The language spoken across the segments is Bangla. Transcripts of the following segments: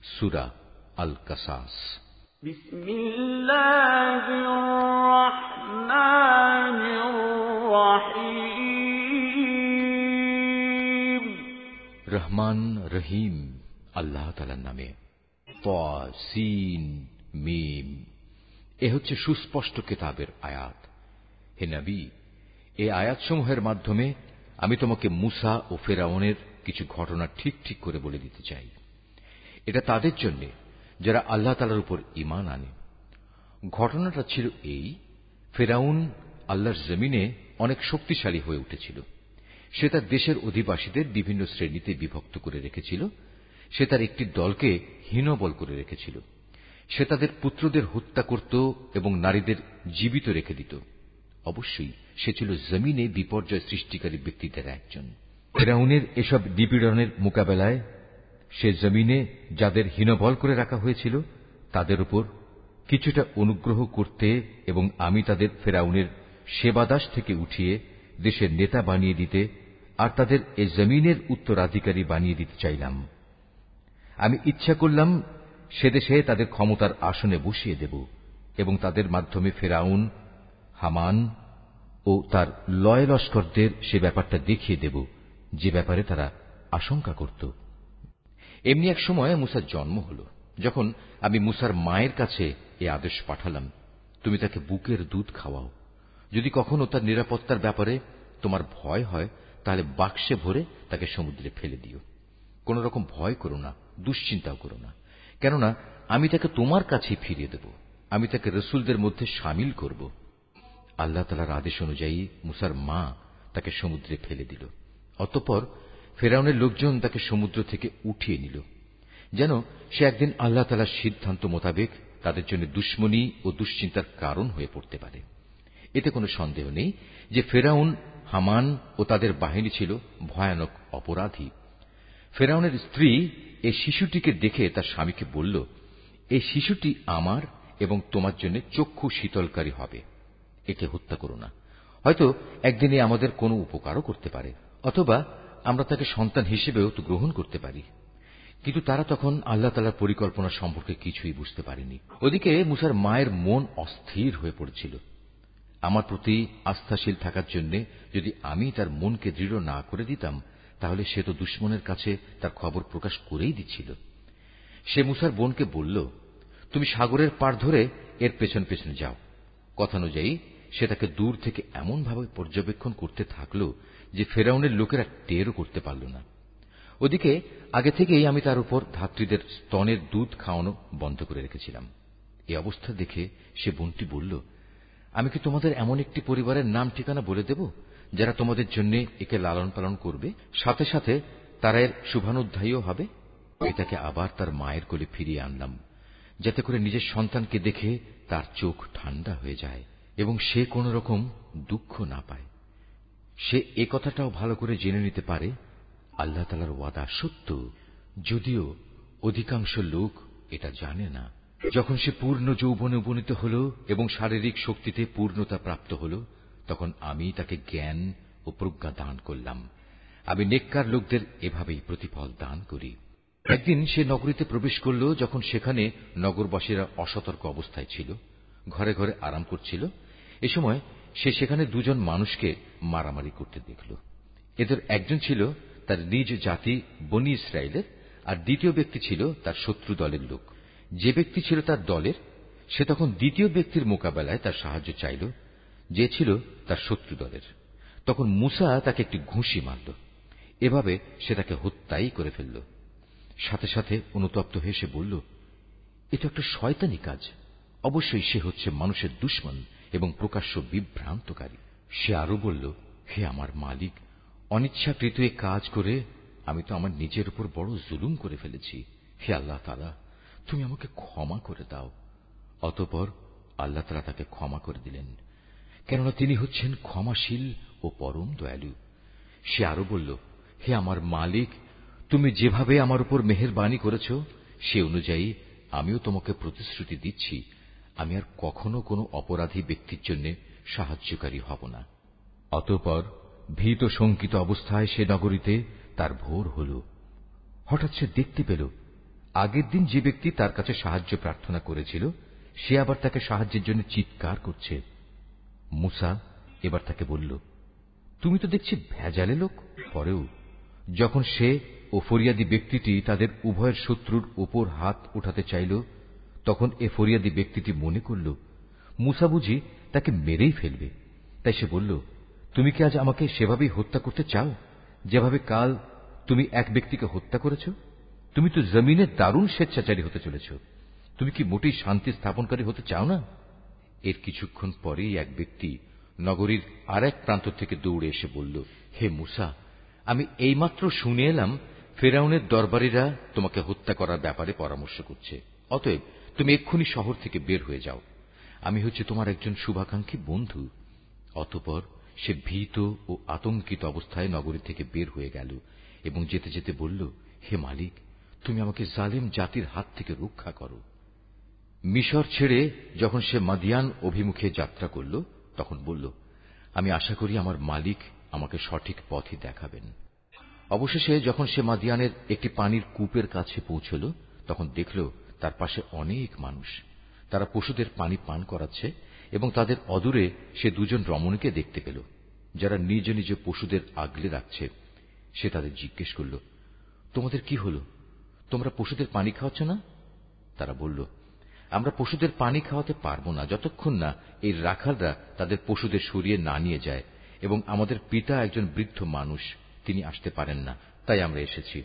সূরা আল কাসাস। বিসমিল্লাহির রহমানির রহিম। রহমান রহিম আল্লাহ তাআলার নামে। তাসিন মিম। এ হচ্ছে সুস্পষ্ট কিতাবের আয়াত। হে নবী, এই আয়াতসমূহের মাধ্যমে আমি তোমাকে মূসা ও ফিরআউনের কিছু ঘটনা ঠিক ঠিক করে বলে দিতে চাই। এটা তাদের জন্য যারা আল্লাহ তাআলার উপর ঈমান আনে। ঘটনাটা ছিল এই, ফিরআউন আল্লাহর জমিনে অনেক শক্তিশালী হয়ে উঠেছিল। সে তার দেশের অধিবাসীদের বিভিন্ন শ্রেণীতে বিভক্ত করে রেখেছিল। সে তার একটি দলকে হীনবল করে রেখেছিল। সে তাদের পুত্রদের হত্যা করত এবং নারীদের জীবিত রেখে দিত। অবশ্যই সে ছিল জমিনে বিপর্যয় সৃষ্টিকারী ব্যক্তিদের একজন। ফিরআউনের এসব নিপীড়নের মোকাবেলায় সে জমিনে যাদের হীনবল করে রাখা হয়েছিল তাদের উপর কিছুটা অনুগ্রহ করতে এবং আমি তাদের ফিরআউনের সেবাদাস থেকে উঠিয়ে দেশের নেতা বানিয়ে দিতে আর তাদের এ জমিনের উত্তরাধিকারী বানিয়ে দিতে চাইলাম। আমি ইচ্ছা করলাম সে দেশে তাদের ক্ষমতার আসনে বসিয়ে দেব এবং তাদের মাধ্যমে ফিরআউন, হামান ও তার লয় লস্করদের সে ব্যাপারটা দেখিয়ে দেব যে ব্যাপারে তারা আশঙ্কা করত। এমনি এক সময় মূসার জন্ম হল। যখন আমি মূসার মায়ের কাছে এ আদেশ পাঠালাম, তুমি তাকে বুকের দুধ খাওয়াও। যদি কখনো তার নিরাপত্তার ব্যাপারে তোমার ভয় হয় তাহলে বাক্সে ভরে তাকে সমুদ্রে ফেলে দিও। কোন রকম ভয় করো না, দুশ্চিন্তাও করো না, কেননা আমি তাকে তোমার কাছেই ফিরিয়ে দেব। আমি তাকে রসুলদের মধ্যে শামিল করব। আল্লাহ তাআলার আদেশ অনুযায়ী মূসার মা তাকে সমুদ্রে ফেলে দিল। অতঃপর ফিরআউনের লোকজন তাকে সমুদ্র থেকে উঠিয়ে নিল, যেন সে একদিন আল্লাহ তাআলার সিদ্ধান্ত মোতাবেক তাদের জন্য দুশমনী ও দুশ্চিন্তার কারণ হয়ে পড়তে পারে। এতে কোনো সন্দেহ নেই যে ফিরআউন, হামান ও তাদের বাহিনী ছিল ভয়ানক অপরাধী। ফিরআউনের স্ত্রী এই শিশুটিকে দেখে তার স্বামীকে বলল, এই শিশুটি আমার এবং তোমার জন্য চক্ষু শীতলকারী হবে। একে হত্যা করো না। হয়তো একদিনে আমাদের কোনো উপকারও করতে পারে, অথবা আমরা তাকে সন্তান হিসেবেও তো গ্রহণ করতে পারি। কিন্তু তারা তখন আল্লাহ তাআলার পরিকল্পনা সম্পর্কে কিছুই বুঝতে পারেনি। ওদিকে মূসার মায়ের মন অস্থির হয়ে পড়েছিল। আমার প্রতি আস্থাশীল থাকার জন্য যদি আমি তার মনকে দৃঢ় না করে দিতাম, তাহলে সে তো দুশমনের কাছে তার খবর প্রকাশ করেই দিচ্ছিল। সে মূসার বোনকে বলল, তুমি সাগরের পাড় ধরে এর পেছন পেছনে যাও। কথানুযায়ী সে তাকে দূর থেকে এমনভাবে পর্যবেক্ষণ করতে থাকল যে ফিরআউনের লোকেরা টেরও করতে পারল না। ওদিকে আগে থেকেই আমি তার উপর ধাত্রীদের স্তনের দুধ খাওয়ানো বন্ধ করে রেখেছিলাম। এই অবস্থা দেখে সে বোনটি বলল, আমি কি তোমাদের এমন একটি পরিবারের নাম ঠিকানা বলে দেব যারা তোমাদের জন্য একে লালন পালন করবে, সাথে সাথে তারা এর শুভানুধ্যায়ীও হবে। এটাকে আবার তার মায়ের কোলে ফিরিয়ে আনলাম, যাতে করে নিজের সন্তানকে দেখে তার চোখ ঠান্ডা হয়ে যায় এবং সে কোন রকম দুঃখ না পায়। সে এ কথাটাও ভালো করে জেনে নিতে পারে আল্লাহ তাআলার ওয়াদা সত্য, যদিও অধিকাংশ লোক এটা জানে না। যখন সে পূর্ণ যৌবনে উপনীত হল এবং শারীরিক শক্তিতে পূর্ণতা প্রাপ্ত হল, তখন আমি তাকে জ্ঞান ও প্রজ্ঞা দান করলাম। আমি নেককার লোকদের এভাবেই প্রতিফল দান করি। একদিন সে নগরীতে প্রবেশ করল, যখন সেখানে নগরবাসীরা অসতর্ক অবস্থায় ছিল, ঘরে ঘরে আরাম করছিল। এ সময় সে সেখানে দুজন মানুষকে মারামারি করতে দেখল। এদের একজন ছিল তার নিজ জাতি বনী ইসরায়েলের, আর দ্বিতীয় ব্যক্তি ছিল তার শত্রু দলের লোক। যে ব্যক্তি ছিল তার দলের, সে তখন দ্বিতীয় ব্যক্তির মোকাবেলায় তার সাহায্য চাইল, যে ছিল তার শত্রু দলের। তখন মূসা তাকে একটি ঘুষি মারল। এভাবে সে তাকে হত্যাই করে ফেলল। সাথে সাথে অনুতপ্ত হয়ে সে বলল, এটা একটা শয়তানি কাজ। অবশ্যই সে হচ্ছে মানুষের দুশমন এবং প্রকাশ্য বিভ্রান্তকারী। সে আরো বলল, হে আমার মালিক, অনিচ্ছাকৃত এ কাজ করে আমি তো আমার নিজের উপর বড় জুলুম করে ফেলেছি। হে আল্লাহ তাআলা, তুমি আমাকে ক্ষমা করে দাও। অতঃপর আল্লাহ তাআলা তাকে ক্ষমা করে দিলেন, কেননা তিনি হচ্ছেন ক্ষমাশীল ও পরম দয়ালু। সে আরো বলল, হে আমার মালিক, তুমি যেভাবে আমার উপর মেহেরবানি করেছ সে অনুযায়ী আমিও তোমাকে প্রতিশ্রুতি দিচ্ছি, আমি আর কখনো কোনো অপরাধী ব্যক্তির জন্য সাহায্যকারী হব না। অতঃপর ভীত শঙ্কিত অবস্থায় সে নগরীতে তার ভোর হল। হঠাৎ সে দেখতে পেল আগের দিন যে ব্যক্তি তার কাছে সাহায্য প্রার্থনা করেছিল সে আবার তাকে সাহায্যের জন্য চিৎকার করছে। মূসা এবার তাকে বলল, তুমি তো দেখছি ভেজালে লোক। পরেও যখন সে ও ফরিয়াদি ব্যক্তিটি তাদের উভয়ের শত্রুর উপর হাত উঠাতে চাইল, তখন এ ফরিয়াদি ব্যক্তিটি মনে করল মূসা বুঝি তাকে মেরেই ফেলবে। তাই সে বলল, তুমি কি আজ আমাকে সেভাবেই হত্যা করতে চাও যেভাবে কাল তুমি এক ব্যক্তিকে হত্যা করেছ? তুমি তো জমিনে দারুণ স্বেচ্ছাচারী হতে চলেছ। তুমি কি মোটেই শান্তি স্থাপনকারী হতে চাও না? এর কিছুক্ষণ পরেই এক ব্যক্তি নগরীর আর এক প্রান্ত থেকে দৌড়ে এসে বলল, হে মূসা, আমি এইমাত্র শুনে এলাম ফেরাউনের দরবারীরা তোমাকে হত্যা করার ব্যাপারে পরামর্শ করছে। অতএব তুমি এক্ষুনি শহর থেকে বের হয়ে যাও। আমি হচ্ছে তোমার একজন শুভাকাঙ্ক্ষী বন্ধু। অতঃপর সে ভীত ও আতঙ্কিত অবস্থায় নগরী থেকে বের হয়ে গেল এবং যেতে যেতে বলল, হে মালিক, তুমি আমাকে জালেম জাতির হাত থেকে রক্ষা করো। মিশর ছেড়ে যখন সে মাদিয়ান অভিমুখে যাত্রা করল তখন বলল, আমি আশা করি আমার মালিক আমাকে সঠিক পথই দেখাবেন। অবশেষে যখন সে মাদিয়ানের একটি পানির কূপের কাছে পৌঁছল তখন দেখল তার পাশে অনেক মানুষ। তারা পশুদের পানি পান করাচ্ছে এবং তাদের অদূরে সে দুজন রমণীকে দেখতে পেল যারা নিজ নিজ পশুদের আগলে রাখছে। সে তাদের জিজ্ঞেস করল, তোমাদের কি হল? তোমরা পশুদের পানি খাওয়াচ্ছ না? তারা বলল, আমরা পশুদের পানি খাওয়াতে পারব না যতক্ষণ না এই রাখালরা তাদের পশুদের সরিয়ে না নিয়ে যায়, এবং আমাদের পিতা একজন বৃদ্ধ মানুষ, তিনি আসতে পারেন না, তাই আমরা এসেছি।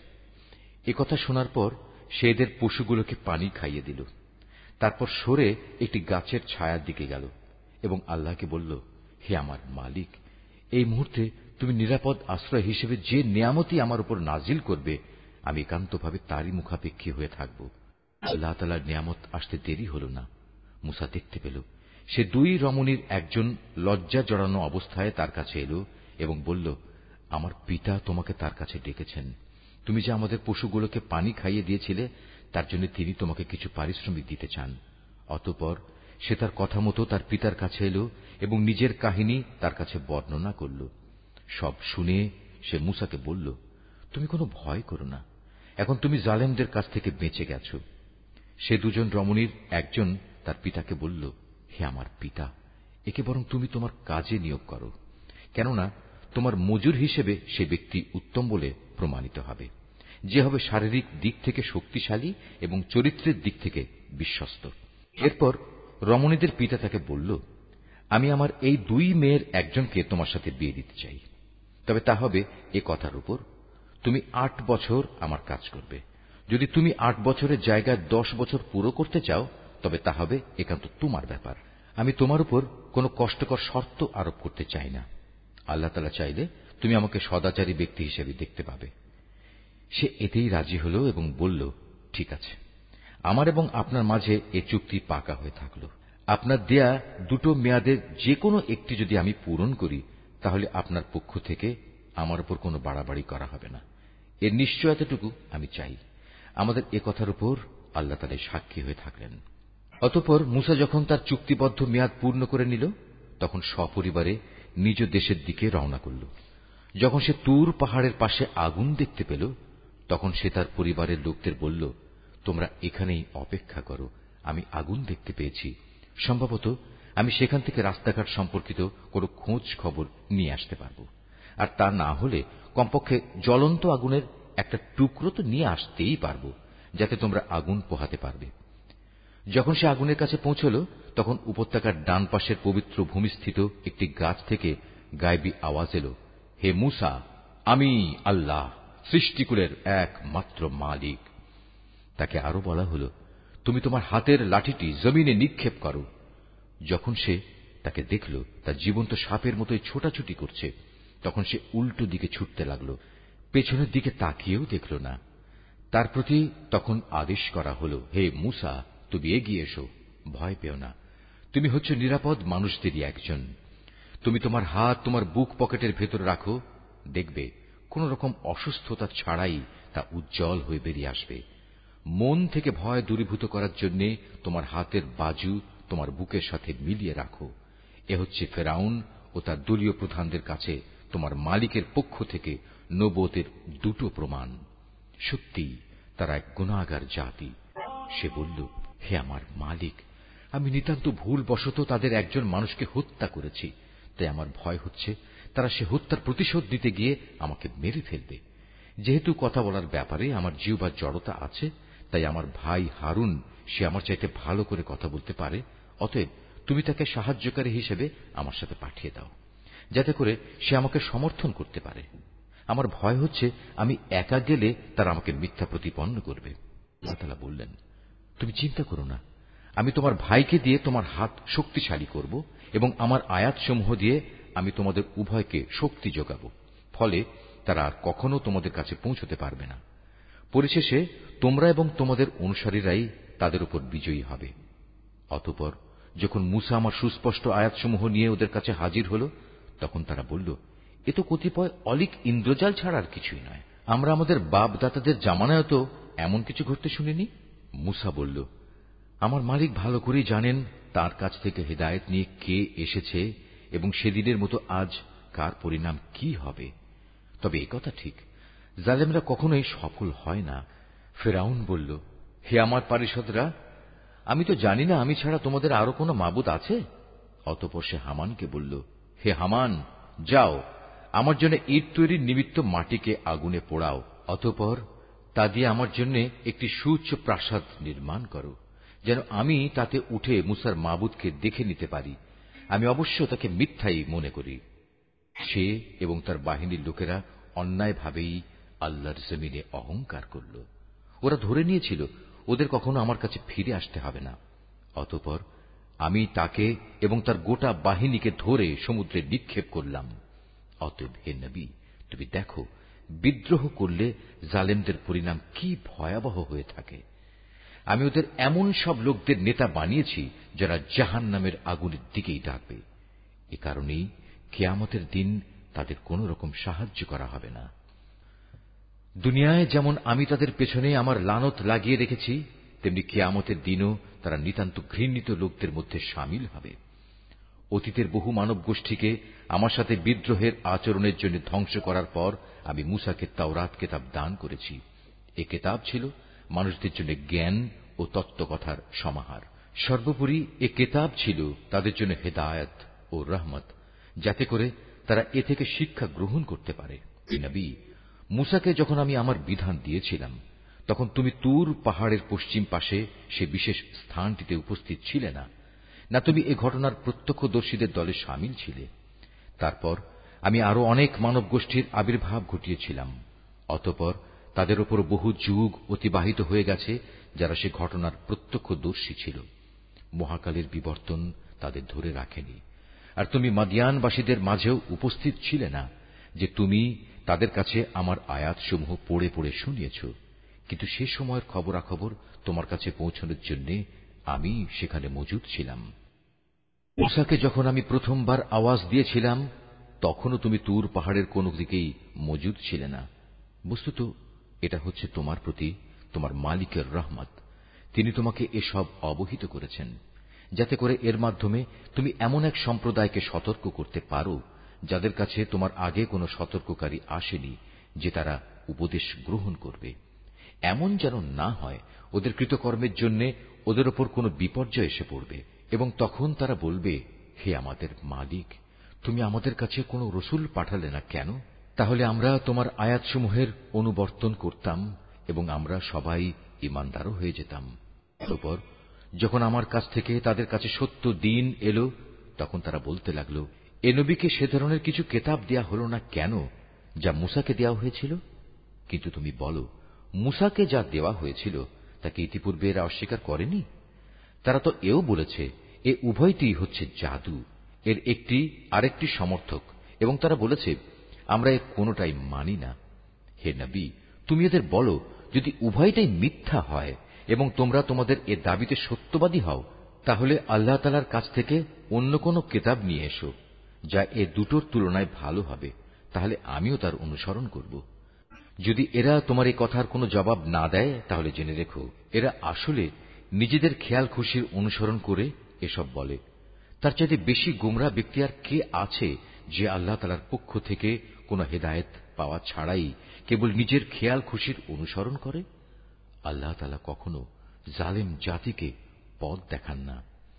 একথা শোনার পর সে এদের পশুগুলোকে পানি খাইয়ে দিল। তারপর সরে একটি গাছের ছায়ার দিকে গেল এবং আল্লাহকে বলল, হে আমার মালিক, এই মুহূর্তে তুমি নিরাপদ আশ্রয় হিসেবে যে নিয়ামতই আমার উপর নাজিল করবে আমি একান্তভাবে তারই মুখাপেক্ষী হয়ে থাকব। আল্লাহ তাআলার নিয়ামত আসতে দেরি হল না। মূসা দেখতে পেল সে দুই রমণীর একজন লজ্জা জড়ানো অবস্থায় তার কাছে এলো এবং বলল, আমার পিতা তোমাকে তার কাছে ডেকেছেন। তুমি যে আমাদের পশুগুলোকে পানি খাইয়ে দিয়েছিলে তার জন্য তিনি তোমাকে কিছু পারিশ্রমিক দিতে চান। অতঃপর সে তার কথা মতো তার পিতার কাছে এলো এবং নিজের কাহিনী তার কাছে বর্ণনা করল। সব শুনে সে মূসাকে বলল, তুমি কোনো ভয় করো না, এখন তুমি জালেমদের কাছ থেকে বেঁচে গেছ। সে দুজন রমণীর একজন তার পিতাকে বলল, হে আমার পিতা, একে বরং তুমি তোমার কাজে নিয়োগ করো, কেননা তোমার মজুর হিসেবে সে ব্যক্তি উত্তম বলে প্রমাণিত হবে, যে হবে শারীরিক দিক থেকে শক্তিশালী এবং চরিত্রের দিক থেকে বিশ্বস্ত। এরপর রমণীদের পিতা তাকে বলল, আমি আমার এই দুই মেয়ের একজনকে তোমার সাথে বিয়ে দিতে চাই। তবে তা হবে এ কথার উপর, তুমি 8 বছর আমার কাজ করবে। যদি তুমি 8 বছরের জায়গায় 10 বছর পুরো করতে চাও তবে তা হবে একান্ত তোমার ব্যাপার। আমি তোমার উপর কোনো কষ্টকর শর্ত আরোপ করতে চাই না। আল্লাহ তাআলা চাইলে তুমি আমাকে সদাচারী ব্যক্তি হিসেবে দেখতে পাবে। সে এতেই রাজি হল এবং বলল, ঠিক আছে, আমার এবং আপনার মাঝে এ চুক্তি পাকা হয়ে থাকল। আপনার দেয়া দুটো মেয়াদের যে কোনো একটি যদি আমি পূরণ করি তাহলে আপনার পক্ষ থেকে আমার উপর কোনো বাড়াবাড়ি করা হবে না। এর নিশ্চয়তাটুকু আমি চাই। আমাদের এ কথার উপর আল্লাহ তাআলা সাক্ষী হয়ে থাকলেন। অতঃপর মূসা যখন তার চুক্তিবদ্ধ মেয়াদ পূর্ণ করে নিল তখন সপরিবারে নিজ দেশের দিকে রওনা করল। যখন সে তুর পাহাড়ের পাশে আগুন দেখতে পেল তখন সে তার পরিবারের লোকদের বলল, তোমরা এখানেই অপেক্ষা করো, আমি আগুন দেখতে পেয়েছি। সম্ভবত আমি সেখান থেকে রাস্তাঘাট সম্পর্কিত কোনো খোঁজ খবর নিয়ে আসতে পারব, আর তা না হলে কমপক্ষে জ্বলন্ত আগুনের একটা টুকরো তো নিয়ে আসতেই পারব, যাতে তোমরা আগুন পোহাতে পারবে। যখন সে আগুনের কাছে পৌঁছল তখন উপত্যকার ডান পাশের পবিত্র ভূমিস্থিত একটি গাছ থেকে গায়েবী আওয়াজ এলো, হে মূসা, আমি আল্লাহ, সৃষ্টিকুলের একমাত্র মালিক। তাকে আরো বলা হল, তুমি তোমার হাতের লাঠিটি জমিনে নিক্ষেপ করো। যখন সে তাকে দেখল তা জীবন্ত সাপের মতোই ছোটাছুটি করছে তখন সে উল্টো দিকে ছুটতে লাগল, পেছনের দিকে তাকিয়েও দেখল না। তার প্রতি তখন আদেশ করা হল, হে মূসা, তুমি এগিয়ে এসো, ভয় পেও না, তুমি হচ্ছ নিরাপদ মানুষদেরই একজন। তুমি তোমার হাত তোমার বুক পকেটের ভেতর রাখো, দেখবে কোন রকম অসুস্থতা ছাড়াই তা উজ্জ্বল হয়ে বেরিয়ে আসবে। মন থেকে ভয় দূরীভূত করার জন্য তোমার হাতের বাজু তোমার বুকের সাথে মিলিয়ে রাখো। এ হচ্ছে ফেরাউন ও তার দলীয় প্রধানদের কাছে তোমার মালিকের পক্ষ থেকে নবুয়তের দুটো প্রমাণ। সত্যি তারা এক গুনাহগার জাতি। সে বলল, হে আমার মালিক, আমি নিতান্ত ভুলবশত তাদের একজন মানুষকে হত্যা করেছি, তাই আমার ভয় হচ্ছে তারা সে হত্যার প্রতিশোধ নিতে গিয়ে আমাকে মেরে ফেলবে। যেহেতু কথা বলার ব্যাপারে আমার জিহ্বার জড়তা আছে, তাই আমার ভাই হারুন সে আমার চাইতে ভালো করে কথা বলতে পারে, অতএব তুমি তাকে সাহায্যকারী হিসেবে আমার সাথে পাঠিয়ে দাও, যাতে করে সে আমাকে সমর্থন করতে পারে। আমার ভয় হচ্ছে আমি একা গেলে তারা আমাকে মিথ্যা প্রতিপন্ন করবে। আল্লাহ তাআলা বললেন, তুমি চিন্তা করো না, আমি তোমার ভাইকে দিয়ে তোমার হাত শক্তিশালী করব এবং আমার আয়াতসমূহ দিয়ে আমি তোমাদের উভয়কে শক্তি যোগাব, ফলে তারা আর কখনো তোমাদের কাছে পৌঁছতে পারবে না। পরিশেষে তোমরা এবং তোমাদের অনুসারীরাই তাদের উপর বিজয়ী হবে। অতঃপর যখন মূসা আমার সুস্পষ্ট আয়াতসমূহ নিয়ে ওদের কাছে হাজির হল, তখন তারা বলল, এ তো কতিপয় অলীক ইন্দ্রজাল ছাড়া আর কিছুই নয়। আমরা আমাদের বাপ দাতাদের জামানায় তো এমন কিছু ঘটতে শুনিনি। মূসা বলল, আমার মালিক ভালো করেই জানেন তার কাছ থেকে হেদায়েত নিয়ে কে এসেছে এবং সেদিনের মতো আজ কার পরিণাম কি হবে। তবে একথা ঠিক, জালেমরা কখনোই সফল হয় না। ফিরআউন বলল, হে আমার পারিষদরা, আমি তো জানি না আমি ছাড়া তোমাদের আরো কোনো মাবুদ আছে। অতঃপর সে হামানকে বলল, হে হামান, যাও আমার জন্য ইট তৈরির নিমিত্ত মাটিকে আগুনে পোড়াও, অতঃপর তা দিয়ে আমার জন্য একটি সুউচ্চ প্রাসাদ নির্মাণ করো, যেন আমি তাতে উঠে মুসার মাবুদকে দেখে নিতে পারি। আমি অবশ্য তাকে মিথ্যাই মনে করি। সে এবং তার বাহিনীর লোকেরা অন্যায়ভাবেই আল্লাহর জমিনে অহংকার করল। ওরা ধরে নিয়েছিল ওদের কখনো আমার কাছে ফিরে আসতে হবে না। অতঃপর আমি তাকে এবং তার গোটা বাহিনীকে ধরে সমুদ্রে নিক্ষেপ করলাম। অতএব হে নবী, তুমি দেখো বিদ্রোহ করলে জালেমদের পরিণাম কি ভয়াবহ হয়ে থাকে। আমি ওদের এমন সব লোকদের নেতা বানিয়েছি যারা জাহান্নামের আগুনের দিকেই ডাকবে। এ কারণেই কিয়ামতের দিন তাদের কোন রকম সাহায্য করা হবে না। দুনিয়ায় যেমন আমি তাদের পেছনে আমার লানত লাগিয়ে রেখেছি, তেমনি কিয়ামতের দিনও তারা নিতান্ত ঘৃণিত লোকদের মধ্যে শামিল হবে। অতীতের বহু মানব গোষ্ঠীকে আমার সাথে বিদ্রোহের আচরণের জন্য ধ্বংস করার পর আমি মূসাকে তাওরাত কেতাব দান করেছি। এ কেতাব ছিল মানুষদের জন্য জ্ঞান ও তত্ত্বকথার সমাহার। সর্বোপরি এ কেতাব ছিল তাদের জন্য হেদায়েত ও রহমত, যাতে করে তারা এ থেকে শিক্ষা গ্রহণ করতে পারে। নবী, মূসাকে যখন আমি আমার বিধান দিয়েছিলাম, তখন তুমি তুর পাহাড়ের পশ্চিম পাশে সে বিশেষ স্থানটিতে উপস্থিত ছিলে না, না তুমি এ ঘটনার প্রত্যক্ষদর্শীদের দলে শামিল ছিলে। তারপর আমি আরো অনেক মানব গোষ্ঠীর আবির্ভাব ঘটিয়েছিলাম। অতঃপর তাদের উপর বহু যুগ অতিবাহিত হয়ে গেছে যারা সে ঘটনার প্রত্যক্ষদর্শী ছিল। মহাকালের বিবর্তন তাদের ধরে রাখেনি। আর তুমি মাদিয়ানবাসীদের মাঝেও উপস্থিত ছিলে না যে তুমি তাদের কাছে আমার আয়াতসমূহ পড়ে পড়ে শুনিয়েছ, কিন্তু সে সময়ের খবরাখবর তোমার কাছে পৌঁছানোর জন্য আমি সেখানে মজুদ ছিলাম। মূসাকে যখন আমি প্রথমবার আওয়াজ দিয়েছিলাম, তখনও তুমি তুর পাহাড়ের কোন দিকেই মজুদ ছিলে না। বস্তুত এটা হচ্ছে তোমার প্রতি তোমার মালিকের রহমত। তিনি তোমাকে এসব অবহিত করেছেন, যাতে করে এর মাধ্যমে তুমি এমন এক সম্প্রদায়কে সতর্ক করতে পারো যাদের কাছে তোমার আগে কোনো সতর্ককারী আসেনি, যে তারা উপদেশ গ্রহণ করবে। এমন যেন না হয় ওদের কৃতকর্মের জন্য ওদের ওপর কোনো বিপর্যয় এসে পড়বে এবং তখন তারা বলবে, হে আমাদের মালিক, তুমি আমাদের কাছে কোনো রসুল পাঠালে না কেন? তাহলে আমরা তোমার আয়াতসমূহের অনুবর্তন করতাম এবং আমরা সবাই ঈমানদারও হয়ে যেতাম। অতঃপর যখন আমার কাছ থেকে তাদের কাছে সত্য দ্বীন এলো, তখন তারা বলতে লাগল, এ নবীকে সে ধরনের কিছু কেতাব দেয়া হল না কেন যা মূসাকে দেওয়া হয়েছিল? কিন্তু তুমি বলো, মূসাকে যা দেওয়া হয়েছিল তাকে ইতিপূর্বে এরা অস্বীকার করেনি। তারা তো এও বলেছে এ উভয়টিই হচ্ছে জাদু, এর একটি আরেকটি সমর্থক, এবং তারা বলেছে আমরা এর কোনটাই মানি না। হে নবী, তুমি এদের বলো, যদি উভয়টাই মিথ্যা হয় এবং তোমরা তোমাদের এ দাবিতে সত্যবাদী হও, তাহলে আল্লাহ তাআলার কাছ থেকে অন্য কোন কেতাব নিয়ে এসো যা এ দুটোর তুলনায় ভালো হবে, তাহলে আমিও তার অনুসরণ করব। যদি এরা তোমার এই কথার কোনো জবাব না দেয়, তাহলে জেনে রেখো এরা আসলে নিজেদের খেয়াল খুশির অনুসরণ করে এসব বলে। তার চাইতে বেশি গোমরাহ ব্যক্তি আর কে আছে যে আল্লাহ তাআলার পক্ষ থেকে কোনো হেদায়েত পাওয়া ছাড়াই কেবল নিজের খেয়াল খুশির অনুসরণ করে? আল্লাহ তাআলা কখনো জালেম জাতিকে পথ দেখান না।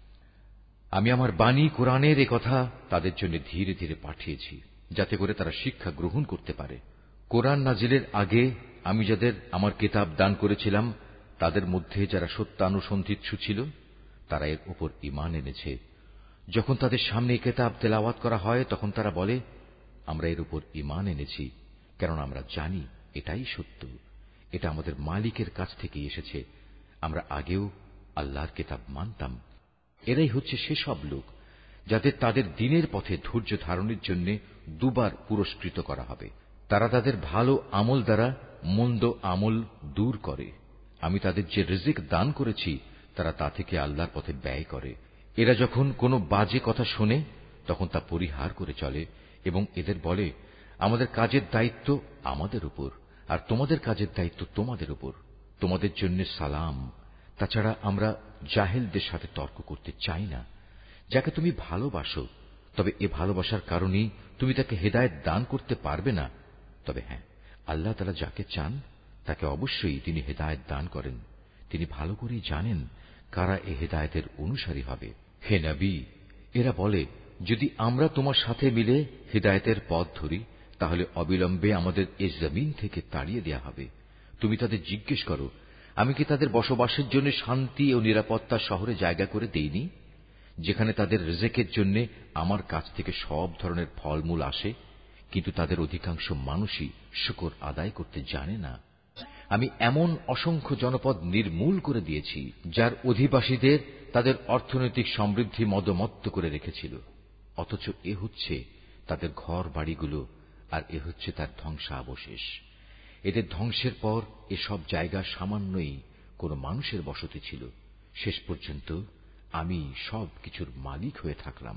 আমি আমার বাণী কোরআনের কথা তাদের জন্য ধীরে ধীরে পাঠিয়েছি, যাতে করে তারা শিক্ষা গ্রহণ করতে পারে। কোরআন নাজিলের আগে আমি যাদের আমার কিতাব দান করেছিলাম, তাদের মধ্যে যারা সত্যানুসন্ধিৎসু ছিল, তারা এর উপর ঈমান এনেছে। যখন তাদের সামনে কিতাব তেলাওয়াত করা হয়, তখন তারা বলে, আমরা এর উপর ঈমান এনেছি, কেননা আমরা জানি এটাই সত্য, এটা আমাদের মালিকের কাছ থেকে এসেছে। আমরা আগেও আল্লাহর কিতাব মানতাম। এরাই হচ্ছে সেসব লোক যাদের তাদের দ্বীনের পথে ধৈর্য ধারণের জন্য দুবার পুরস্কৃত করা হবে। তারা তাদের ভালো আমল দ্বারা মন্দ আমল দূর করে। আমি তাদের যে রিজিক দান করেছি, তারা তা থেকে আল্লাহর পথে ব্যয় করে। এরা যখন কোনো বাজে কথা শোনে, তখন তা পরিহার করে চলে এবং এদের বলে, আমাদের কাজের দায়িত্ব আমাদের উপর, আর তোমাদের কাজের দায়িত্ব তোমাদের উপর। তোমাদের জন্য সালাম। তাছাড়া আমরা জাহেলদের সাথে তর্ক করতে চাই না। যাকে তুমি ভালোবাসো, তবে এ ভালোবাসার কারণেই তুমি তাকে হেদায়েত দান করতে পারবে না। তবে হ্যাঁ, আল্লাহ তাআলা যাকে চান তাকে অবশ্যই তিনি হেদায়েত দান করেন। তিনি ভালো করেই জানেন কারা এ হেদায়েতের অনুসারী হবে। হে নবী, এরা বলে, যদি আমরা তোমার সাথে মিলে হেদায়েতের পথ ধরি, তাহলে অবিলম্বে আমাদের এ জমিন থেকে তাড়িয়ে দেয়া হবে। তুমি তাদের জিজ্ঞেস করো, আমি কি তাদের বসবাসের জন্য শান্তি ও নিরাপত্তার শহরে জায়গা করে দেইনি, যেখানে তাদের রিজিকের জন্য আমার কাছ থেকে সব ধরনের ফলমূল আসে, কিন্তু তাদের অধিকাংশ মানুষই শুকর আদায় করতে জানে না। আমি এমন অসংখ্য জনপদ নির্মূল করে দিয়েছি, যার অধিবাসীদের তাদের অর্থনৈতিক সমৃদ্ধি মদমত্ত করে রেখেছিল, অথচ এ হচ্ছে তাদের ঘর বাড়িগুলো, আর এ হচ্ছে তার ধ্বংসাবশেষ। এদের ধ্বংসের পর এসব জায়গা সামান্যই কোন মানুষের বসতি ছিল। শেষ পর্যন্ত আমি সব কিছুর মালিক হয়ে থাকলাম।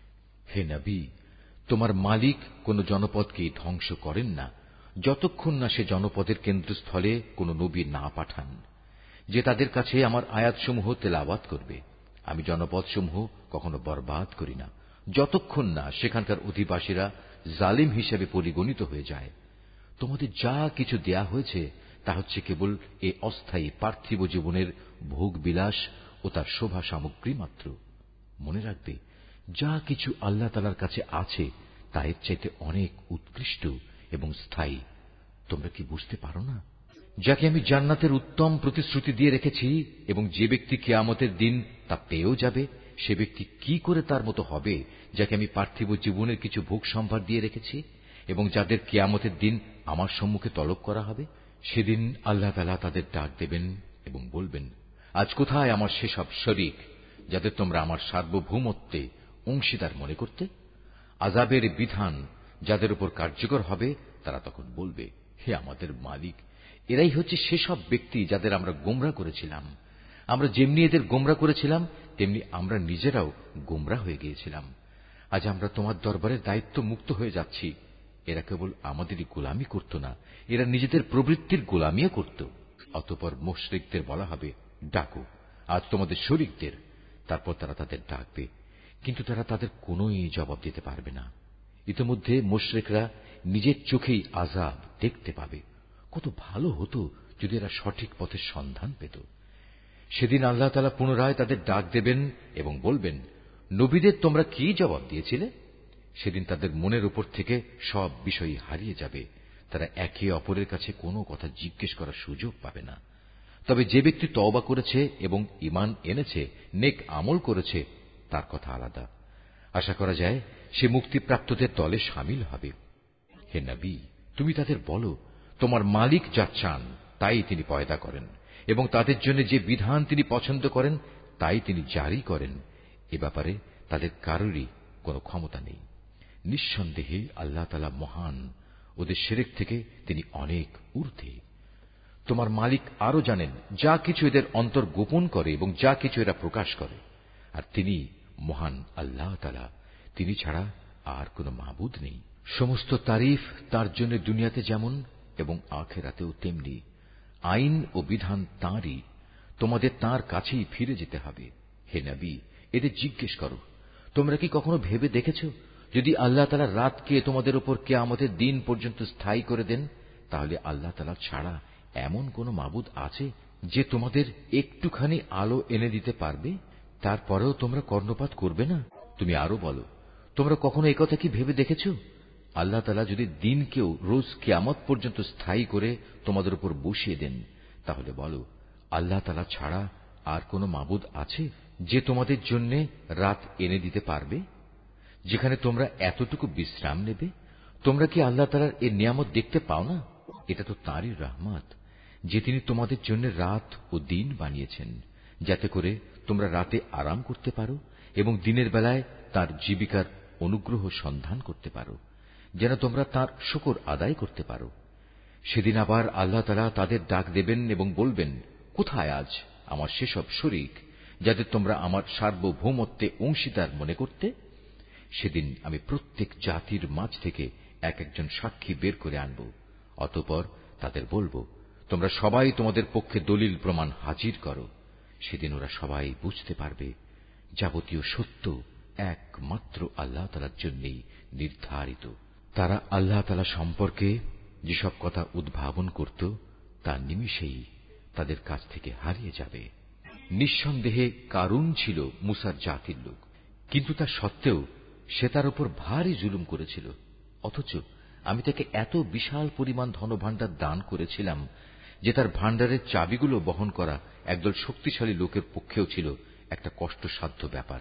হে নবী, তোমার মালিক কোন জনপদকে ধ্বংস করেন না, যতক্ষণ না সে জনপদের কেন্দ্রস্থলে কোন নবী না পাঠান, যে তাদের কাছে আমার আয়াতসমূহ তেলাওয়াত করবে। আমি জনপদসমূহ কখনো বরবাদ করি না, যতক্ষণ না সেখানকার অধিবাসীরা জালিম হিসেবে পরিগণিত হয়ে যায়। তোমাদের যা কিছু দেয়া হয়েছে তা হচ্ছে কেবল এ অস্থায়ী পার্থিব জীবনের ভোগ বিলাস ও তার শোভা সামগ্রী মাত্র। মনে রাখবে, যা কিছু আল্লাহ তাআলার কাছে আছে তা এর চাইতে অনেক উৎকৃষ্ট এবং স্থায়ী। তোমরা কি বুঝতে পারো না? যাকে আমি জান্নাতের উত্তম প্রতিশ্রুতি দিয়ে রেখেছি এবং যে ব্যক্তি কিয়ামতের দিন তা পেয়েও যাবে, সে ব্যক্তি কি করে তার মতো হবে যাকে আমি পার্থিব জীবনের কিছু ভোগ সম্ভার দিয়ে রেখেছি এবং যাদের কিয়ামতের দিন আমার সম্মুখে তলব করা হবে? সেদিন আল্লাহ তাআলা তাদের ডাক দেবেন এবং বলবেন, আজ কোথায় আমার সেসব শরীক যাদের তোমরা আমার সার্বভৌমত্বে অংশীদার মনে করতে? আযাবের বিধান যাদের উপর কার্যকর হবে, তারা তখন বলবে, হে আমাদের মালিক, এরাই হচ্ছে সেসব ব্যক্তি যাদের আমরা গোমরাহ করেছিলাম। আমরা যেমনি এদের গোমরাহ করেছিলাম, তেমনি আমরা নিজেরাও গোমরাহ হয়ে গিয়েছিলাম। আজ আমরা তোমার দরবারে দায়িত্ব মুক্ত হয়ে যাচ্ছি। এরা কেবল আমাদেরই গোলামি করত না, এরা নিজেদের প্রবৃত্তির গোলামিও করত। অতঃপর মুশরিকদের বলা হবে, ডাকো আজ তোমাদের শরীকদের। তারপর তারা তাদের ডাকবে, কিন্তু তারা তাদের কোনোই জবাব দিতে পারবে না। ইতিমধ্যে মুশরিকরা নিজের চোখেই আযাব দেখতে পাবে। কত ভালো হতো যদি এরা সঠিক পথের সন্ধান পেত। সেদিন আল্লাহ তাআলা পুনরায় তাদের ডাক দেবেন এবং বলবেন, নবীদের তোমরা কি জবাব দিয়েছিলে? সেদিন তাদের মনের উপর থেকে সব বিষয় হারিয়ে যাবে। তারা একে অপরের কাছে কোনো কথা জিজ্ঞেস করার সুযোগ পাবে না। তবে যে ব্যক্তি তওবা করেছে এবং ঈমান এনেছে, নেক আমল করেছে, তার কথা আলাদা। আশা করা যায় সে মুক্তিপ্রাপ্তদের দলে শামিল হবে। হে নবী, তুমি তাদের বলো, তোমার মালিক যা চান তাই তিনি পয়দা করেন এবং তাদের জন্য যে বিধান তিনি পছন্দ করেন তাই তিনি জারি করেন। এ ব্যাপারে তাদের কারোরই কোনো ক্ষমতা নেই। নিঃসন্দেহে আল্লাহ তাআলা মহান, ওদের শিরক থেকে তিনি অনেক ঊর্ধ্বে। তোমার মালিক আরো জানেন যা কিছু এদের অন্তর গোপন করে এবং যা কিছু এরা প্রকাশ করে। আর তিনি মহান আল্লাহ তাআলা, তিনি ছাড়া আর কোনো মাবুদ নেই। সমস্ত তারিফ তার জন্য দুনিয়াতে যেমন এবং আখিরাতেও তেমনি। আইন ও বিধান তাঁরই, তোমাদের তাঁর কাছেই ফিরে যেতে হবে। হে নবী, এদের জিজ্ঞেস করো, তোমরা কি কখনো ভেবে দেখেছো, যদি আল্লাহ তাআলা রাতকে তোমাদের উপর কিয়ামতের দিন পর্যন্ত স্থায়ী করে দেন, তাহলে আল্লাহ তাআলা ছাড়া এমন কোন মাবুদ আছে যে তোমাদের একটুখানি আলো এনে দিতে পারবে, তারপরেও তোমরা কর্ণপাত করবে না? তুমি আরো বলো, তোমরা কখনো একথা কি ভেবে দেখেছ, আল্লাহ তাআলা যদি দিনকেও রোজ কিয়ামত পর্যন্ত স্থায়ী করে তোমাদের উপর বসিয়ে দেন, তাহলে বলো, আল্লাহ তাআলা ছাড়া আর কোনো মাবুদ আছে যে তোমাদের জন্য রাত এনে দিতে পারবে, যেখানে তোমরা এতটুকু বিশ্রাম নেবে? তোমরা কি আল্লাহ তাআলার এই নিয়ামত দেখতে পাও না? এটা তো তাঁরই রহমত যে তিনি তোমাদের জন্য রাত ও দিন বানিয়েছেন, যাতে করে তোমরা রাতে আরাম করতে পারো এবং দিনের বেলায় তার জীবিকার অনুগ্রহ সন্ধান করতে পারো, যেন তোমরা তার শুকর আদায় করতে পারো। সেদিন আবার আল্লাহ তাআলা তাদের ডাক দেবেন এবং বলবেন, কোথায় আজ আমার সেসব শরীক যাদের তোমরা আমার সার্বভৌমত্বে অংশীদার মনে করতে? সেদিন আমি প্রত্যেক জাতির মাঝ থেকে এক একজন সাক্ষী বের করে আনব। অতঃপর তাদের বলবো, তোমরা সবাই তোমাদের পক্ষে দলিল প্রমাণ হাজির করো। সেদিন ওরা সবাই বুঝতে পারবে যাবতীয় সত্য একমাত্র আল্লাহ তাআলার জন্যই নির্ধারিত। তারা আল্লাহ তাআলা সম্পর্কে যেসব কথা উদ্ভাবন করত, তা নিমিষেই তাদের কাছ থেকে হারিয়ে যাবে। নিঃসন্দেহে কারুন ছিল মুসার জাতির লোক, কিন্তু তা সত্ত্বেও সে তার উপর ভারী জুলুম করেছিল। অথচ আমি তাকে এত বিশাল পরিমাণ ধনভাণ্ডার দান করেছিলাম যে তার ভাণ্ডারের চাবিগুলো বহন করা একদল শক্তিশালী লোকের পক্ষেও ছিল একটা কষ্টসাধ্য ব্যাপার।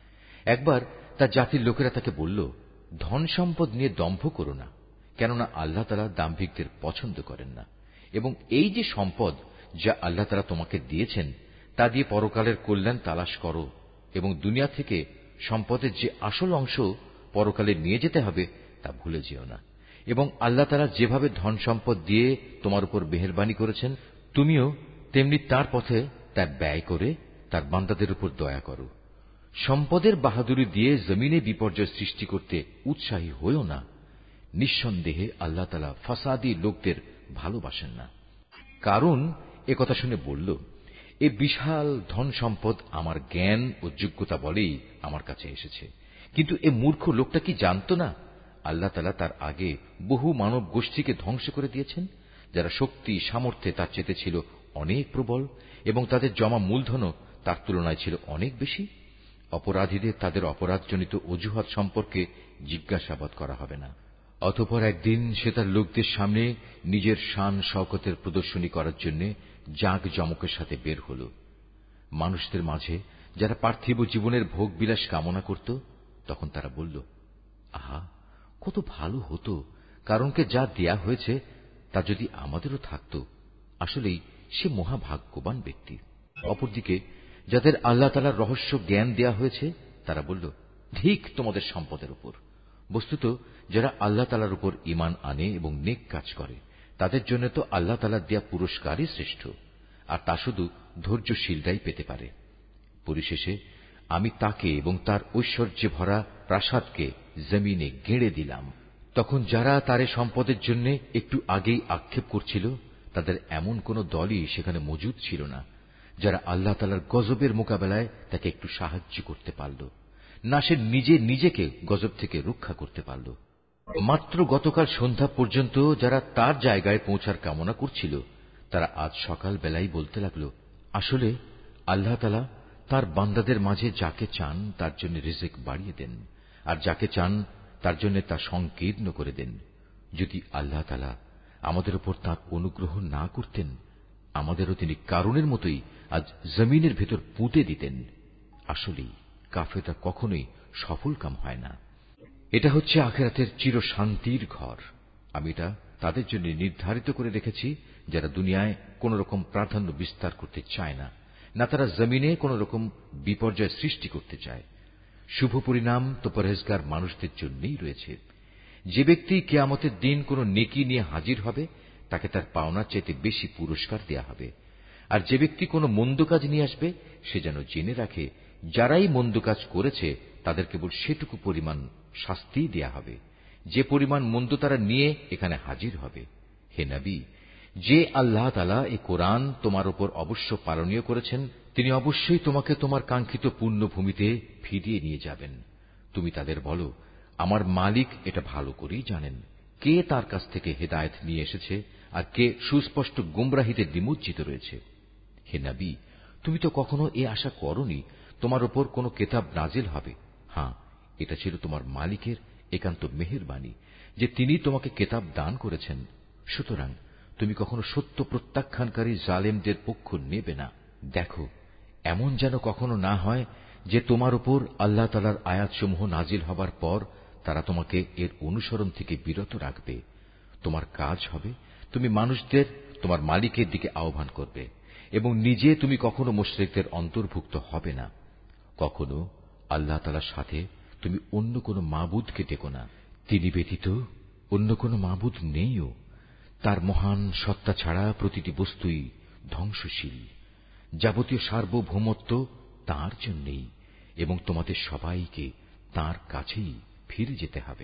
একবার তার জাতির লোকেরা তাকে বলল, ধন সম্পদ নিয়ে দম্ভ করো না, কেননা আল্লাহ তাআলা দাম্ভিকদের পছন্দ করেন না, এবং এই যে সম্পদ যা আল্লাহ তাআলা তোমাকে দিয়েছেন তা দিয়ে পরকালের কল্যাণ তালাশ করো, এবং দুনিয়া থেকে সম্পদের যে আসল অংশ পরকালে নিয়ে যেতে হবে তা ভুলে যেও না। এবং আল্লাহ তাআলা যেভাবে ধন সম্পদ দিয়ে তোমার উপর মেহেরবানি করেছেন, তুমিও তেমনি তার পথে তা ব্যয় করে তার বান্দাদের উপর দয়া করো। সম্পদের বাহাদুরি দিয়ে জমিনে বিপর্যয় সৃষ্টি করতে উৎসাহী হইও না। নিঃসন্দেহে আল্লাহ তাআলা ফাসাদি লোকদের ভালোবাসেন না। কারণ একথা শুনে বলল, এ বিশাল ধন সম্পদ আমার জ্ঞান ও যোগ্যতা বলেই আমার কাছে এসেছে। কিন্তু এ মূর্খ লোকটা কি জানত না আল্লাহ তাআলা তার আগে বহু মানব গোষ্ঠীকে ধ্বংস করে দিয়েছেন, যারা শক্তি সামর্থ্যে তার চেয়ে ছিল অনেক প্রবল, এবং তাদের জমা মূলধনও তার তুলনায় ছিল অনেক বেশি। অপরাধীদের তাদের অপরাধজনিত অজুহাত সম্পর্কে জিজ্ঞাসাবাদ করা হবে না। অতঃপর একদিন সে তার লোকদের সামনে নিজের শান শওকতের প্রদর্শনী করার জন্য জাঁকজমকের সাথে বের হল। মানুষদের মাঝে যারা পার্থিব জীবনের ভোগ বিলাস কামনা করত, তখন তারা বলল, আহা, কত ভালো হতো কারণকে যা দেয়া হয়েছে তা যদি আমাদেরও থাকত। আসলেই সে মহাভাগ্যবান ব্যক্তি। অপরদিকে যাদের আল্লাহ তাআলার রহস্য জ্ঞান দেয়া হয়েছে, তারা বলল, ঠিক তোমাদের সম্পদের উপর। বস্তুত যারা আল্লাহ তাআলার উপর ঈমান আনে এবং নেক কাজ করে, তাদের জন্য তো আল্লাহ তাআলার দেয়া পুরস্কারই শ্রেষ্ঠ, আর তা শুধু ধৈর্যশীলরাই পেতে পারে। পরিশেষে আমি তাকে এবং তার ঐশ্বর্যে ভরা প্রাসাদকে জমিনে গেঁড়ে দিলাম। তখন যারা তার সম্পদের জন্য একটু আগেই আক্ষেপ করছিল, তাদের এমন কোন দলই সেখানে মজুদ ছিল না যারা আল্লাহ তাআলার গজবের মোকাবেলায় তাকে একটু সাহায্য করতে পারল, না সে নিজে নিজেকে গজব থেকে রক্ষা করতে পারল। মাত্র গতকাল সন্ধ্যা পর্যন্ত যারা তার জায়গায় পৌঁছার কামনা করছিল, তারা আজ সকাল বেলায় বলতে লাগল, আসলে আল্লাহ তাআলা তার বান্দাদের মাঝে যাকে চান তার জন্য রিজিক বাড়িয়ে দেন, আর যাকে চান তার জন্য তা সংকীর্ণ করে দেন। যদি আল্লাহ তাআলা আমাদের উপর তাঁর অনুগ্রহ না করতেন, আমাদেরও তিনি কারুনের মতোই আজ জমিনের ভেতর পুঁতে দিতেন। আসলেই কাফেররা কখনোই সফলকাম হয় না। এটা হচ্ছে আখিরাতের চির শান্তির ঘর। আমি এটা তাদের জন্য নির্ধারিত করে রেখেছি যারা দুনিয়ায় কোন রকম প্রাধান্য বিস্তার করতে চায় না, না তারা জমিনে কোন রকম বিপর্যয় সৃষ্টি করতে চায়। শুভ পরিণাম তো পরহেজগার মানুষদের জন্যই রয়েছে। যে ব্যক্তি কিয়ামতের দিন কোন নেকি নিয়ে হাজির হবে, তাকে তার পাওনার চাইতে বেশি পুরস্কার দেয়া হবে। আর যে ব্যক্তি কোন মন্দ কাজ নিয়ে আসবে, সে যেন জেনে রাখে যারাই মন্দ কাজ করেছে তাদের কেবল সেটুকু পরিমাণ শাস্তি দেয়া হবে, যে পরিমাণ মন্দ তারা নিয়ে এখানে হাজির হবে। হে নবী, যে আল্লাহ তাআলা এই কোরআন তোমার উপর অবশ্য পালনীয় করেছেন, তিনি অবশ্যই তোমাকে তোমার কাঙ্ক্ষিত পুণ্যভূমিতে ফিরিয়ে নিয়ে যাবেন। তুমি তাদের বলো, আমার মালিক এটা ভালো করেই জানেন কে তার কাছ থেকে হেদায়েত নিয়ে এসেছে আর কে সুস্পষ্ট গুমরাহিতে নিমজ্জিত রয়েছে। হে নবী, তুমি তো কখনো এ আশা করনি তোমার ওপর কোনো কেতাব নাজিল হবে। হ্যাঁ, এটা ছিল তোমার মালিকের একান্ত মেহেরবানি যে তিনি তোমাকে কেতাব দান করেছেন। সুতরাং তুমি কখনো সত্য প্রত্যাখ্যানকারী জালেমদের পক্ষ নেবে না। দেখো, এমন যেন কখনো না হয় যে তোমার উপর আল্লাহ তাআলার আয়াতসমূহ নাজিল হবার পর তারা তোমাকে এর অনুসরণ থেকে বিরত রাখবে। তোমার কাজ হবে তুমি মানুষদের তোমার মালিকের দিকে আহ্বান করবে এবং নিজে তুমি কখনো মুশরিকদের অন্তর্ভুক্ত হবে না। কখনো আল্লাহ তাআলার সাথে তুমি অন্য কোনো মাবুদকে ডেকো না। তিনি ব্যতীত অন্য কোনো মাবুদ নেইও। তার মহান সত্তা ছাড়া প্রতিটি বস্তুই ধ্বংসশীল। যাবতীয় সার্বভৌমত্ব তাঁর জন্যই এবং তোমাদের সবাইকে তাঁর কাছেই ফিরে যেতে হবে।